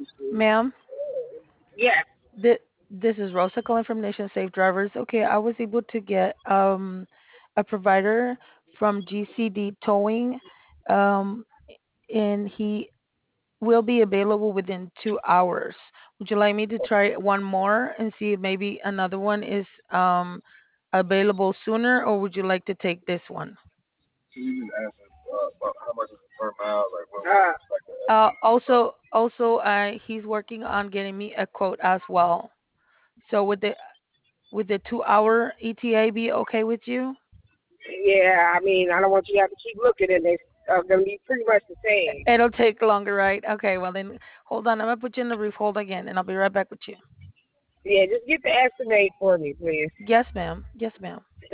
Ma'am, Yes. this is Rosa calling from Nation Safe Drivers. Okay, I was able to get a provider from GCD Towing, um, and he will be available within 2 hours. Would you like me to try one more and see if maybe another one is available sooner, or would you like to take this one? So you just asking about how much is per mile, like what we Uh, expect the estimate from. Also, he's working on getting me a quote as well. So would the 2 hour ETA be okay with you? yeah, I mean, I don't want you to have to keep looking, and they're going to be pretty much the same. It'll take longer, right? Okay, well then hold on. I'm gonna put you in the brief hold again, and I'll be right back with you. Yeah, just get the estimate for me, please. Yes, ma'am. Yes, ma'am.